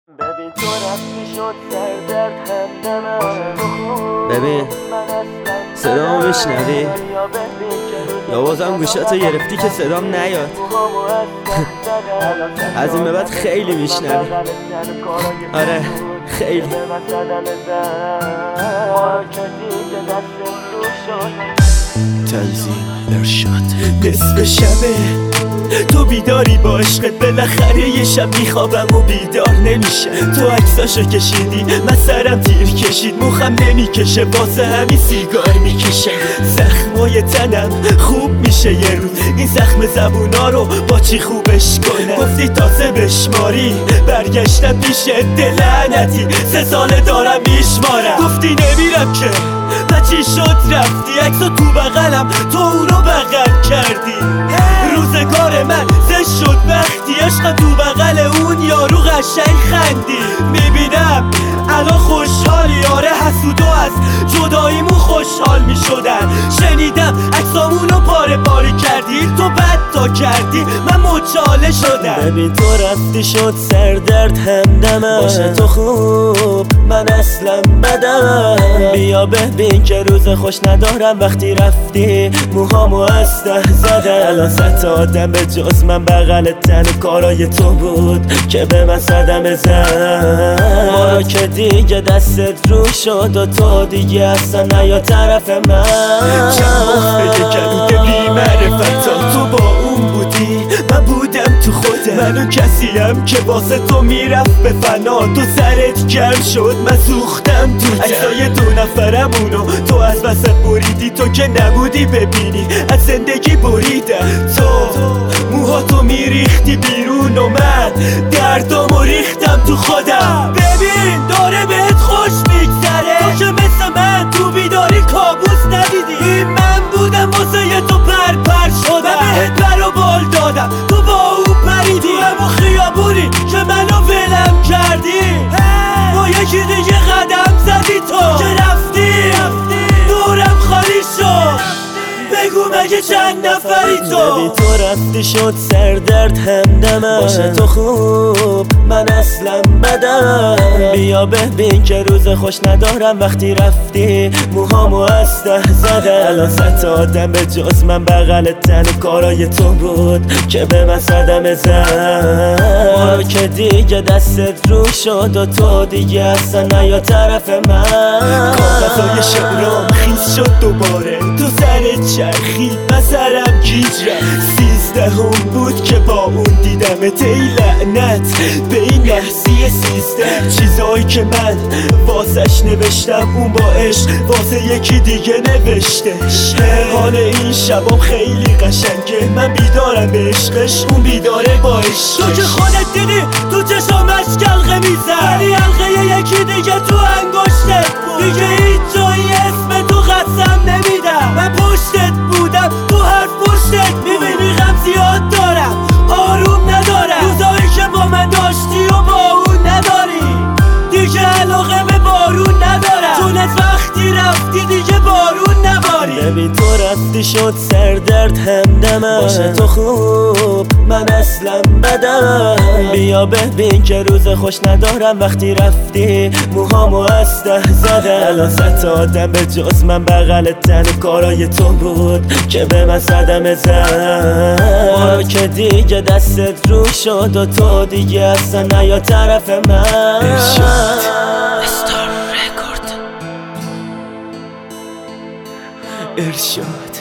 ببین تو رفتی شد سردرد همدمم. ببین صدامو میشنوی یا بازم گوشاتو گرفتی که صدام نیاد؟ از این به بعد خیلی میشنوی. آره خیلی. تنظیم ارشاد. نصف شبه تو بیداری با عشقت، بالاخره یه شب میخوابم و بیدار نمیشم. تو عکساشو کشیدی من سرم تیر کشید، موخم نمیکشه واسه همین سیگار میکشم. زخمای تنم خوب میشه یه روز، این زخم زبونا رو با چی خوبش کنم؟ گفتی تازه بشماری برگشتم پیش دلعنتی، 3 ساله دارم میشمارم. گفتی نمیرم که چی شد رفتی؟ عکسا تو بغلم تو اونو بغل کردی. روزگار من زشت شد وقتی عشق تو بغل اون یارو قشنگ خندی. میبینم الان خوشحالی، آره حسودو از جداییمون خوشحال میشدن. شنیدم عکسامونو پاره پاره کردی، تو بد تا کردی من مچاله شدم. ببین تو رفتی شد سردرد همدمم. باشه تو خوب من اصلا بدم. بیا ببین که روز خوش ندارم، وقتی رفتی موهامو از ته زدم. الان 100 تا آدم به جز من بغل تن کارای تو بود که به من صدمه زد. ما که دیگه دستت رو شد و تو دیگه اصلا نیا طرف من. چند وقت بگه گلوده بی معرفتا تو با اون بودی، من بودم تو خودم. منو کسیم که واسه تو میرفت به فنا، تو سرت گرم شد من سوختم تو عکسای 2 نفرمونو تو از وسط بریدی. تو که نبودی ببینی از زندگی بریدم. تو موهاتو میریختی بیرون و من دردامو ریختم تو خودم. ببین داره بهت خوش میگذره، تو که مثل من تو بیداری کابوس ندیدی. این من بودم واسه تو پر شدم، من بهت پر و بال دادم تو با او پریدی. تو همون خیابونی که منو ولم کردی، با یکی دیگه قدم زدی. تو که رفتی دورم خالی شد، بگو مگه چند نفری تو؟ ببین تو رفتی شد سردرد همدمم. باشه تو خوب من اصلا بدم. بیا ببین که روز خوش ندارم، وقتی رفتی موهامو از ته زدم. الان 100 تا آدم به جز من بغل تن کارای تو بود که به من صدمه زد. ما که دیگه دستت رو شد و تو دیگه اصلا نیا طرف من. کاغذای شعرام خیس شد دوباره، تو سرت چرخید من سرم گیج رفت. 13 بود که با اون دیدمت، ای لعنت به این نحسی 13. چیزایی که من واسش نوشتم اون با عشق واسه یکی دیگه نوشتش. حال این شبام خیلی قشنگه، من بیدارم به عشقش اون بیداره با عشقش. تو که خودت دیدی تو چشامش کلقه میزد، ولی حلقه یکی دیگه تو انگشتت بود. دیگه هیچ جایی اسم تو قسم نمیدم، من پشتت بودم تو هر پشتت. میبینی غم زیاد دارم آروم ندارم، روزایی که با من داشتی و با اون نداری. دیگه علاقه به بارون ندارم، چونت وقتی رفتی دیگه بارون نباری. ببین تو رفتی شد سردرد همدمم. باشه تو خوب من اصلا بدم. بیا ببین که روز خوش ندارم، وقتی رفتی موهامو از ته زدم. الان 100 تا آدم به جز من بغل تن کارای تو بود که به من صدمه زد. ما که دیگه دستت رو شد و تو دیگه اصلا نیا طرف من. ارشاد.